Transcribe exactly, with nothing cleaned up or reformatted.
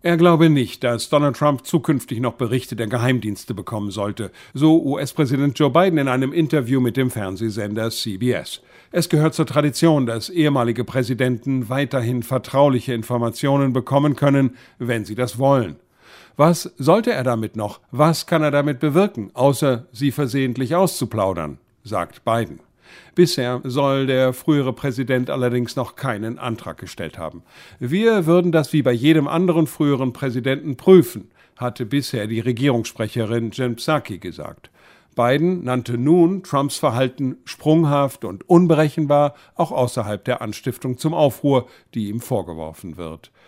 Er glaube nicht, dass Donald Trump zukünftig noch Berichte der Geheimdienste bekommen sollte, so U S-Präsident Joe Biden in einem Interview mit dem Fernsehsender C B S. Es gehört zur Tradition, dass ehemalige Präsidenten weiterhin vertrauliche Informationen bekommen können, wenn sie das wollen. Was sollte er damit noch? Was kann er damit bewirken, außer sie versehentlich auszuplaudern, sagt Biden. Bisher soll der frühere Präsident allerdings noch keinen Antrag gestellt haben. Wir würden das wie bei jedem anderen früheren Präsidenten prüfen, hatte bisher die Regierungssprecherin Jen Psaki gesagt. Biden nannte nun Trumps Verhalten sprunghaft und unberechenbar, auch außerhalb der Anstiftung zum Aufruhr, die ihm vorgeworfen wird.